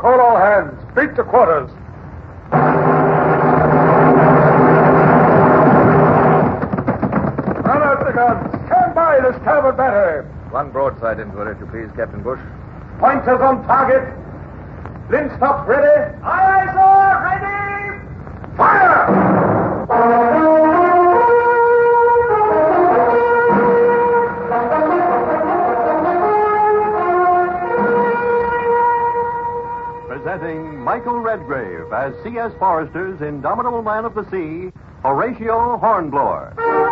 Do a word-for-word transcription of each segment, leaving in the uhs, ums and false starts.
Call all hands. Beat to quarters. Run out the guns. Stand by to starboard battery. One broadside into her, if you please, Captain Bush. Pointers on target. Linstock ready. Aye, aye, sir. Ready. Fire! Presenting Michael Redgrave as C S. Forrester's Indomitable Man of the Sea, Horatio Hornblower.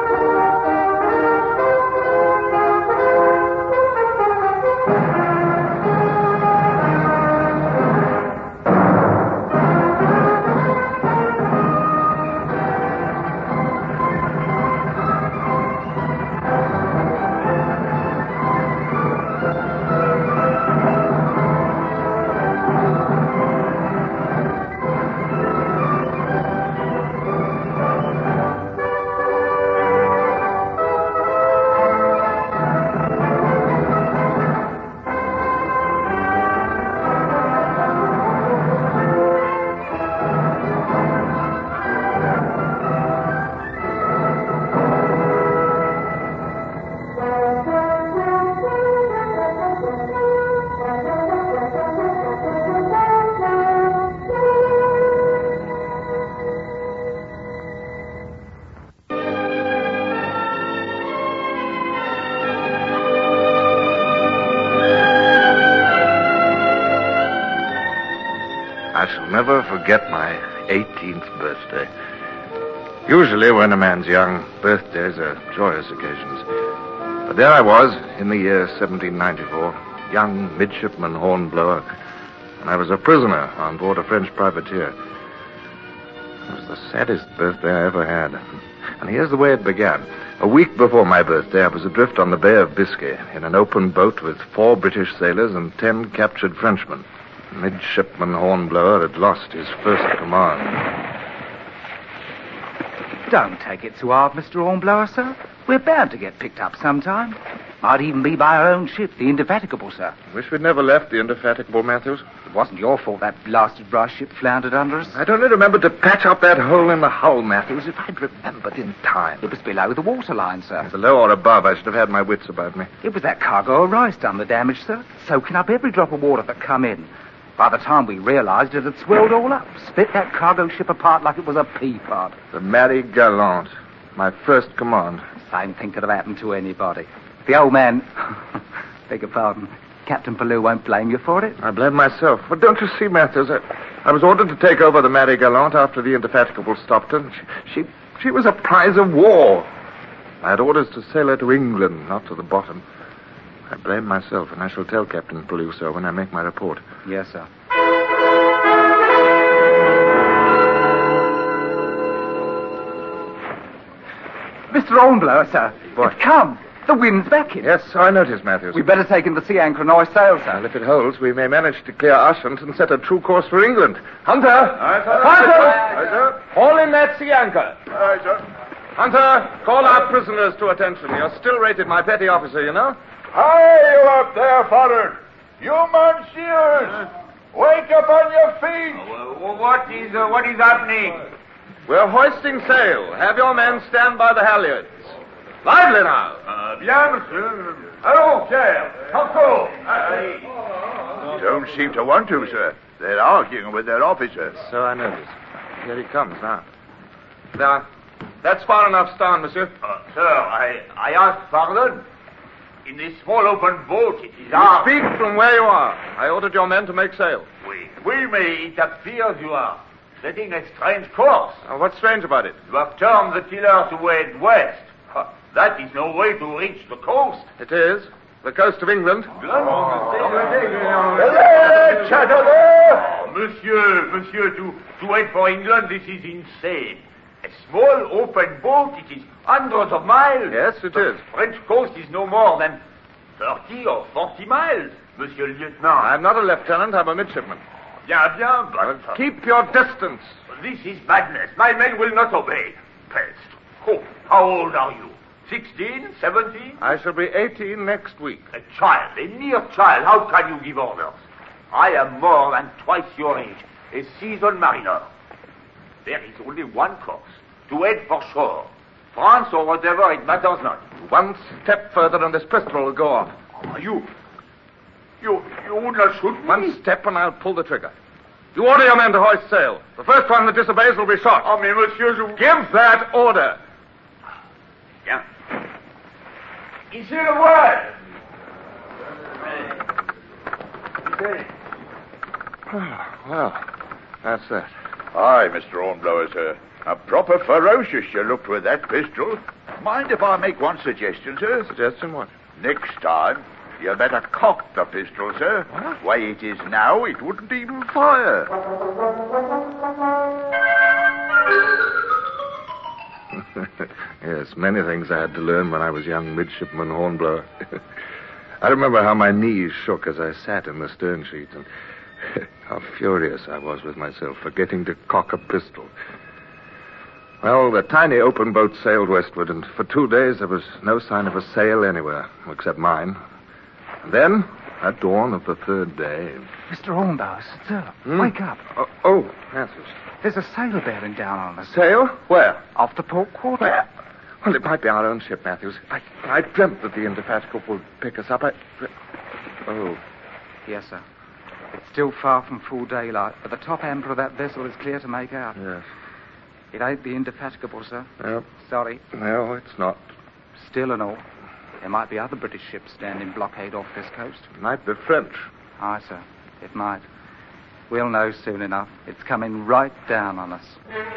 I shall never forget my eighteenth birthday. Usually, when a man's young, birthdays are joyous occasions. But there I was, in the year seventeen ninety-four, young midshipman Hornblower, and I was a prisoner on board a French privateer. It was the saddest birthday I ever had. And here's the way it began. A week before my birthday, I was adrift on the Bay of Biscay in an open boat with four British sailors and ten captured Frenchmen. Midshipman Hornblower had lost his first command. Don't take it too hard, Mister Hornblower, sir. We're bound to get picked up sometime. Might even be by our own ship, the Indefatigable, sir. Wish we'd never left the Indefatigable, Matthews. It wasn't your fault that blasted brass ship floundered under us. I'd only remembered to patch up that hole in the hull, Matthews, if I'd remembered in time. It was below the waterline, sir. Below or above, I should have had my wits about me. It was that cargo of rice done the damage, sir, soaking up every drop of water that come in. By the time we realized it had swelled all up, split that cargo ship apart like it was a pea pod. The Mary Gallant, my first command. Same thing could have happened to anybody. The old man, beg your pardon, Captain Pellew won't blame you for it. I blame myself. But don't you see, Matthews, I, I was ordered to take over the Mary Gallant after the Indefatigable stopped her. She, she, she was a prize of war. I had orders to sail her to England, not to the bottom. I blame myself, and I shall tell Captain Pellew so when I make my report. Yes, sir. Mister Hornblower, sir. What? It's come. The wind's backing. Yes, I noticed, Matthews. We'd better take in the sea anchor and hoist sail, sir. Well, if it holds, we may manage to clear Ushant and set a true course for England. Hunter! Aye, sir. Hunter! Aye, sir. Haul in that sea anchor. Aye, sir. Hunter, call our prisoners to attention. You're still rated my petty officer, you know. Hi, you up there, Forrard. You monsieurs. Wake up on your feet. Uh, what is uh, what is happening? We're hoisting sail. Have your men stand by the halyards. Lively now. Uh, bien, monsieur. Hello, Pierre. How Don't seem to want to, sir. They're arguing with their officers. So I noticed. Here he comes now. Now, that's far enough stern, monsieur. Uh, sir, I I ask pardon. In this small open boat, it is You hard. speak from where you are. I ordered your men to make sail. Oui, oui, mais it appears you are setting a strange course. Now, what's strange about it? You have turned the tiller to head west. Huh, that is no way to reach the coast. It is. The coast of England. Hello, Chatterer. Monsieur, monsieur, to, to wait for England, this is insane. A small open boat, it is hundreds of miles. Yes, it the is. French coast is no more than thirty or forty miles, Monsieur le Lieutenant. I'm not a lieutenant, I'm a midshipman. Bien, bien, but... Keep your distance. This is madness. My men will not obey. Pest. Oh, how old are you? Sixteen? Seventeen? I shall be eighteen next week. A child, a mere child. How can you give orders? I am more than twice your age, a seasoned mariner. There is only one course, to head for shore. France or whatever, it matters not. One step further and this pistol will go off. Oh, you... You... You would not shoot me? One step and I'll pull the trigger. You order your men to hoist sail. The first one that disobeys will be shot. Oh, mais monsieur, je... Give that order. Yeah. Ici le voile. Well, that's that. Aye, Mister Hornblower, sir. A proper ferocious you looked with that pistol. Mind if I make one suggestion, sir? Suggestion what? Next time, you better cock the pistol, sir. What? Way it is now, it wouldn't even fire. Yes, many things I had to learn when I was young midshipman Hornblower. I remember how my knees shook as I sat in the stern sheets, and how furious I was with myself, forgetting to cock a pistol. Well, the tiny open boat sailed westward, and for two days there was no sign of a sail anywhere, except mine. And then, at dawn of the third day... Mister Hornblower, sir, Hmm? wake up. Oh, oh, Matthews. There's a sail bearing down on us. Sail? Where? Off the port quarter. Where? Well, it might be our own ship, Matthews. I, I dreamt that the Indefatigable would pick us up. I... Oh. Yes, sir. It's still far from full daylight, but the top amber of that vessel is clear to make out. Yes. It ain't the Indefatigable, sir. No. Sorry. No, it's not. Still and all, there might be other British ships standing blockade off this coast. It might be French. Aye, sir. It might. We'll know soon enough. It's coming right down on us.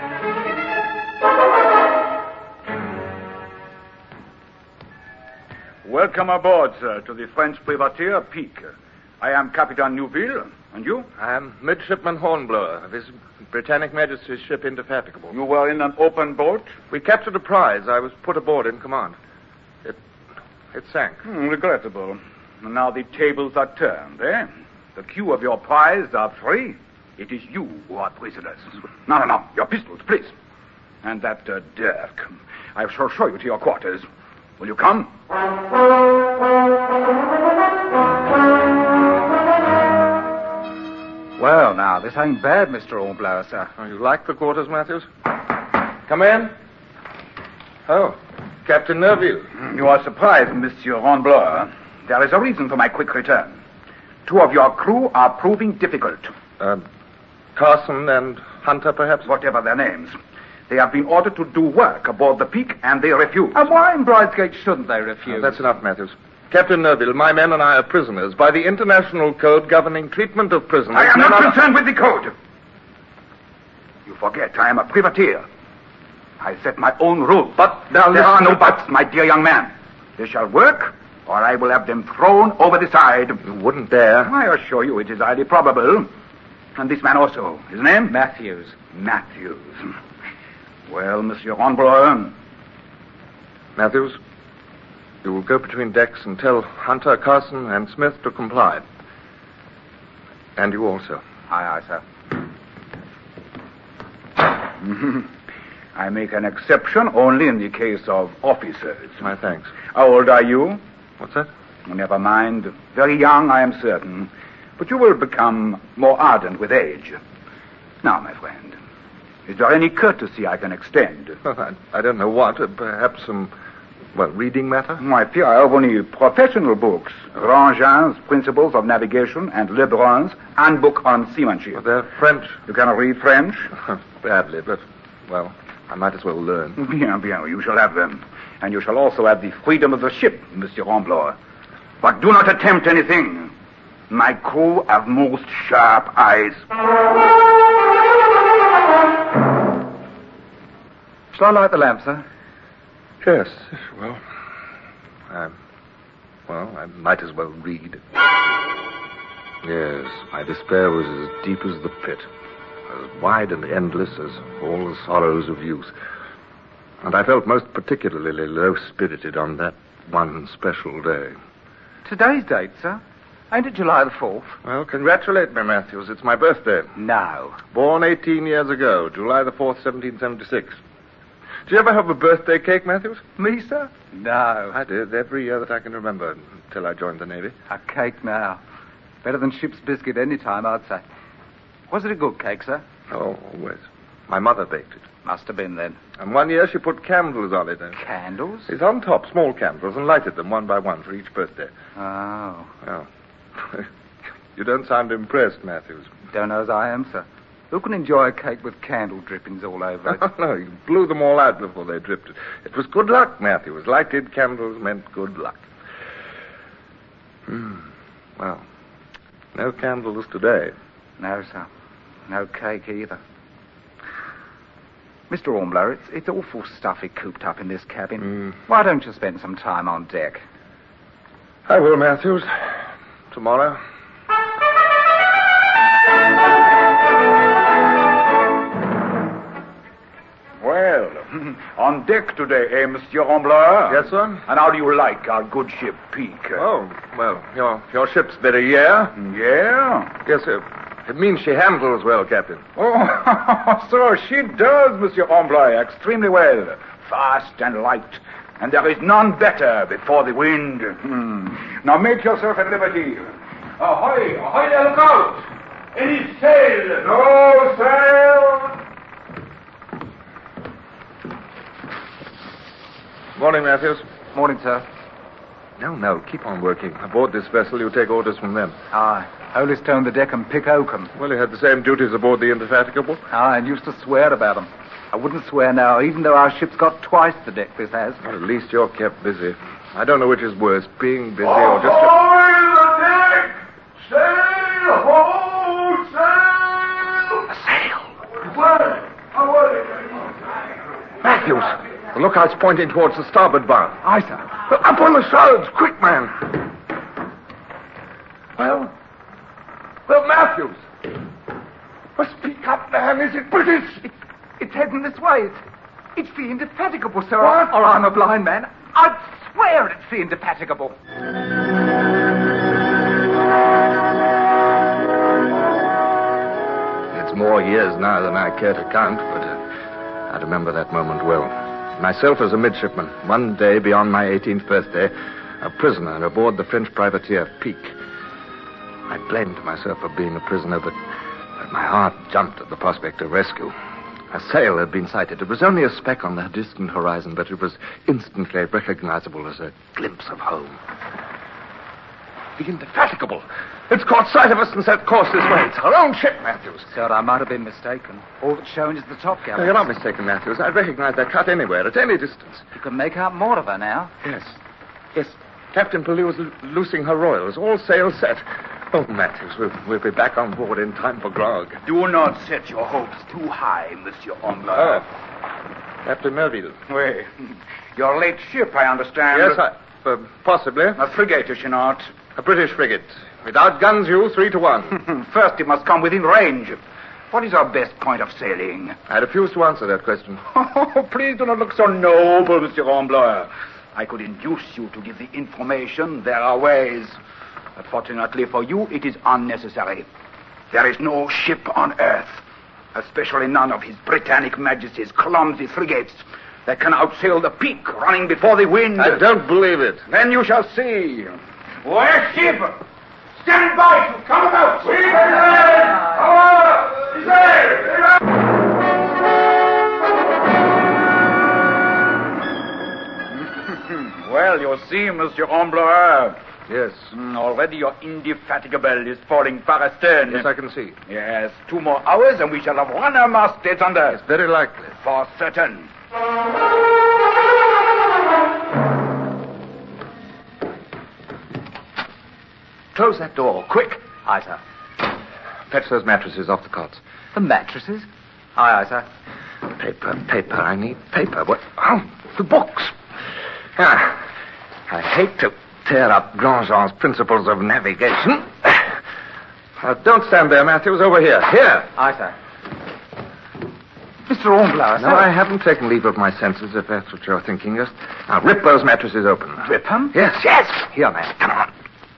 Welcome aboard, sir, to the French privateer Pique. I am Captain Neuville, and you? I am Midshipman Hornblower of His Britannic Majesty's ship Indefatigable. You were in an open boat? We captured a prize. I was put aboard in command. It, it sank. Hmm, regrettable. Now the tables are turned, eh? The crew of your prize are free. It is you who are prisoners. No, no, no. Your pistols, please. And that uh, dirk. I shall show you to your quarters. Will you come? Well, now, this ain't bad, Mister Hornblower, sir. Oh, you like the quarters, Matthews? Come in. Oh, Captain Nerville. You are surprised, Monsieur Hornblower. There is a reason for my quick return. Two of your crew are proving difficult. Uh, Carson and Hunter, perhaps? Whatever their names. They have been ordered to do work aboard the Pique, and they refuse. And why in Bridesgate shouldn't they refuse? Oh, that's enough, Matthews. Captain Nerville, my men and I are prisoners by the international code governing treatment of prisoners. I am Men not are- concerned with the code. You forget I am a privateer. I set my own rules. But now There listen are no to- buts, my dear young man. They shall work, or I will have them thrown over the side. You wouldn't dare. I assure you it is highly probable. And this man also. His name? Matthews. Matthews. Well, Monsieur Hornblower. Matthews, you will go between decks and tell Hunter, Carson, and Smith to comply. And you also. Aye, aye, sir. I make an exception only in the case of officers. My thanks. How old are you? What's that? Never mind. Very young, I am certain. But you will become more ardent with age. Now, my friend, is there any courtesy I can extend? Well, I, I don't know what. Uh, perhaps some, well, reading matter? My dear, I have only professional books. Rangin's Principles of Navigation and Lebrun's Handbook on Seamanship. Well, they're French. You cannot read French? Badly, but, well, I might as well learn. Bien, bien, you shall have them. And you shall also have the freedom of the ship, Monsieur Hornblower. But do not attempt anything. My crew have most sharp eyes. Shall I light the lamp, sir? Yes, well, I, well, I might as well read. Yes, my despair was as deep as the pit, as wide and endless as all the sorrows of youth. And I felt most particularly low-spirited on that one special day. Today's date, sir? Ain't it July the fourth? Well, congratulate me, Matthews. It's my birthday. No. Born eighteen years ago, July the fourth, seventeen seventy-six. Did you ever have a birthday cake, Matthews? Me, sir? No. I did, every year that I can remember, until I joined the Navy. A cake now. Better than ship's biscuit any time, I'd say. Was it a good cake, sir? Oh, always. My mother baked it. Must have been then. And one year she put candles on it. Candles? It's on top, small candles, and lighted them one by one for each birthday. Oh. Well, you don't sound impressed, Matthews. Don't know as I am, sir. Who can enjoy a cake with candle drippings all over it? Oh, no, you blew them all out before they dripped. It was good luck, Matthews. Lighted candles meant good luck. Hmm. Well, no candles today. No, sir. No cake either. Mister Hornblower, it's, it's awful stuffy cooped up in this cabin. Mm. Why don't you spend some time on deck? I will, Matthews. Tomorrow. Well, on deck today, eh, Monsieur Hornblower? Yes, sir? And how do you like our good ship, Peak? Oh, well, your your ship's very yeah. Yeah? Yes, sir. It means she handles well, Captain. Oh, so she does, Monsieur Hornblower, extremely well. Fast and light. And there is none better before the wind. Hmm. Now make yourself at liberty. Ahoy! Ahoy there, look out! Any sail? No sail! Morning, Matthews. Morning, sir. No, no, keep on working. Aboard this vessel, you take orders from them. Aye. Holystone the deck and pick oakum. Well, you had the same duties aboard the Indefatigable. Aye, and used to swear about them. I wouldn't swear now, even though our ship's got twice the deck this has. Well, at least you're kept busy. I don't know which is worse, being busy or just... A... Ahoy the deck! Sail! Hold sail! A sail! Where? Away! Matthews, the lookout's pointing towards the starboard bow. Aye, sir. Up on the shrouds! Quick, man! Well? Well, Matthews! Well, speak up, man. Is it British? It, it's heading this way. It's, it's the Indefatigable, sir. What? Or I'm a blind man. I'd swear it's the Indefatigable. It's more years now than I care to count, but uh, I remember that moment well. Myself as a midshipman, one day beyond my eighteenth birthday, a prisoner aboard the French privateer Peak. I blamed myself for being a prisoner, but, but my heart jumped at the prospect of rescue. A sail had been sighted. It was only a speck on the distant horizon, but it was instantly recognizable as a glimpse of home. The Indefatigable! It's caught sight of us and set course this way. It's our own ship, Matthews. Sir, I might have been mistaken. All that's showing is the top gallery. No, you're not mistaken, Matthews. I'd recognize that cut anywhere, at any distance. You can make out more of her now. Yes. Yes. Captain Pellew is lo- loosing her royals. All sails set. Oh, Matthews, we'll, we'll be back on board in time for grog. Do not set your hopes too high, Monsieur Hornblower. Oh. Captain Melville. Wait. Your late ship, I understand. Yes, I... Uh, possibly. A frigate, is she not? A British frigate. Without guns, you, three to one. First, it must come within range. What is our best point of sailing? I refuse to answer that question. Oh, please do not look so noble, Monsieur Hornblower. I could induce you to give the information. There are ways. But fortunately for you, it is unnecessary. There is no ship on Earth, especially none of His Britannic Majesty's clumsy frigates, that can outsail the Peak running before the wind. I don't believe it. Then you shall see. Where's ship? Stand by to come out. We Well, you see, Monsieur Hornblower. Yes. Mm, already your Indefatigable is falling far astern. Yes, I can see. Yes, two more hours and we shall have run our mastheads under. It's very likely. For certain. Close that door, quick. Aye, sir. Fetch those mattresses off the cots. The mattresses? Aye, aye, sir. Paper, paper. I need paper. What? Oh, the books. Ah, I hate to tear up Grandjean's principles of navigation. Uh, don't stand there, Matthews. Over here. Here. Aye, sir. Mister Hornblower, No, sir. I haven't taken leave of my senses, if that's what you're thinking. Just now, rip those mattresses open. Rip them? Yes, yes. Here, man. Come on.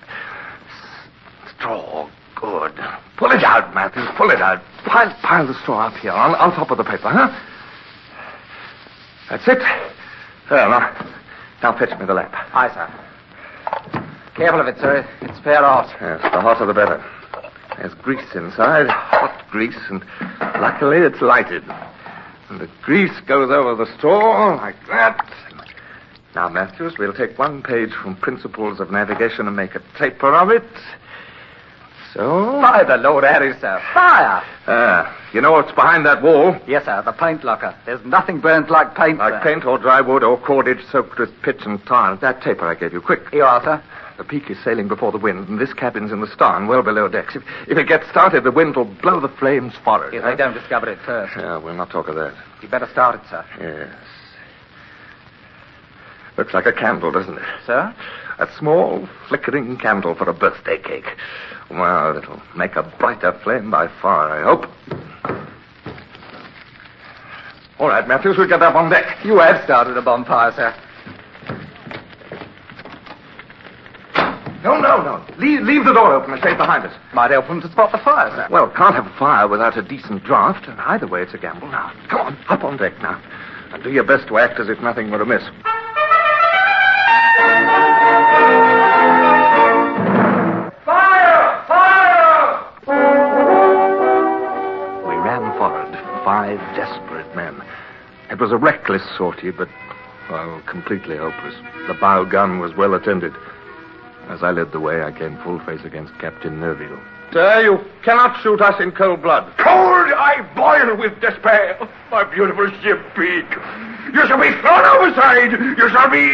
Straw. Good. Pull it out, Matthews. Pull it out. Pile, pile the straw up here on, on top of the paper, huh? That's it. There, now. Now fetch me the lamp. Aye, sir. Careful of it, sir. It's fair hot. Yes, the hotter the better. There's grease inside, hot grease, and luckily it's lighted. And the grease goes over the straw like that. Now, Matthews, we'll take one page from Principles of Navigation and make a taper of it. So... By the Lord Harry, sir. Fire! Ah, you know what's behind that wall? Yes, sir, the paint locker. There's nothing burns like paint, Like sir. paint or dry wood or cordage soaked with pitch and tar. That taper I gave you, quick. Here you are, sir. The Peak is sailing before the wind, and this cabin's in the starn, well below decks. If, if it gets started, the wind will blow the flames forward. If they don't discover it first. Yeah, we'll not talk of that. You better start it, sir. Yes. Looks like a candle, doesn't it? Sir? A small, flickering candle for a birthday cake. Well, it'll make a brighter flame by far, I hope. All right, Matthews, we'll get up on deck. You have started a bonfire, sir. No, no, no. Leave, leave the door open and stay behind us. Might help them to spot the fire, sir. Well, can't have a fire without a decent draft, and either way it's a gamble. Now, come on, up on deck now. And do your best to act as if nothing were amiss. Fire! Fire! We ran forward, five desperate men. It was a reckless sortie, but, well, completely hopeless. The bow gun was well attended. As I led the way, I came full face against Captain Nerville. Sir, you cannot shoot us in cold blood. Cold, I boil with despair. My beautiful ship, Peak. You shall be thrown overside. You shall be...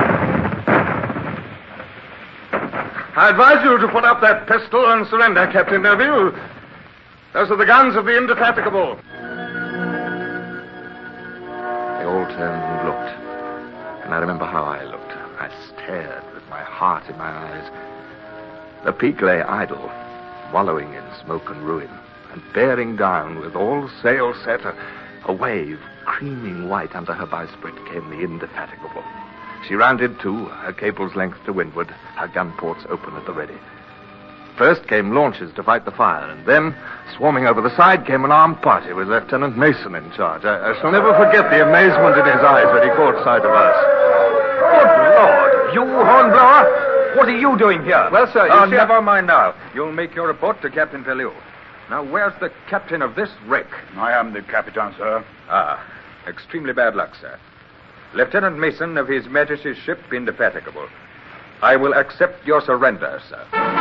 I advise you to put up that pistol and surrender, Captain Nerville. Those are the guns of the Indefatigable. They all turned and looked. And I remember how I looked. I stared with my heart in my eyes. The Peak lay idle, wallowing in smoke and ruin, and bearing down with all sail set, a, a wave, creaming white under her bowsprit, came the Indefatigable. She rounded to, her cable's length to windward, her gun ports open at the ready. First came launches to fight the fire, and then, swarming over the side, came an armed party with Lieutenant Mason in charge. I, I shall never forget the amazement in his eyes when he caught sight of us. Good Lord! You, Hornblower? What are you doing here? Well, sir, you oh, see... never mind now. You'll make your report to Captain Pellew. Now, where's the captain of this wreck? I am the captain, sir. Ah, extremely bad luck, sir. Lieutenant Mason of His Majesty's ship Indefatigable. I will accept your surrender, sir.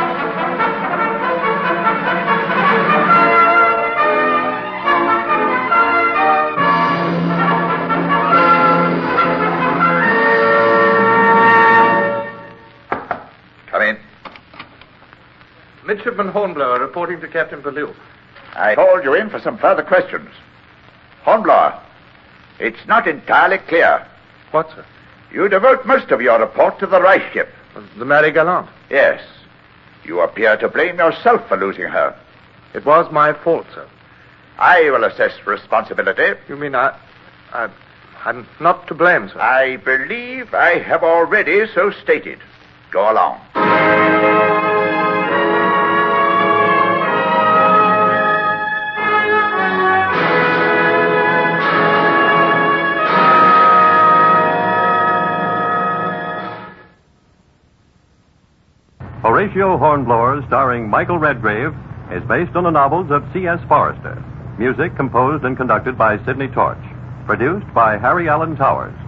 Come in. Midshipman Hornblower reporting to Captain Pellew. I called you in for some further questions. Hornblower, it's not entirely clear. What, sir? You devote most of your report to the Reich ship. The Mary Gallant. Yes. You appear to blame yourself for losing her. It was my fault, sir. I will assess responsibility. You mean I... I... I'm not to blame, sir. I believe I have already so stated. Go along. Horatio Hornblower, starring Michael Redgrave, is based on the novels of C S Forrester. Music composed and conducted by Sidney Torch. Produced by Harry Allen Towers.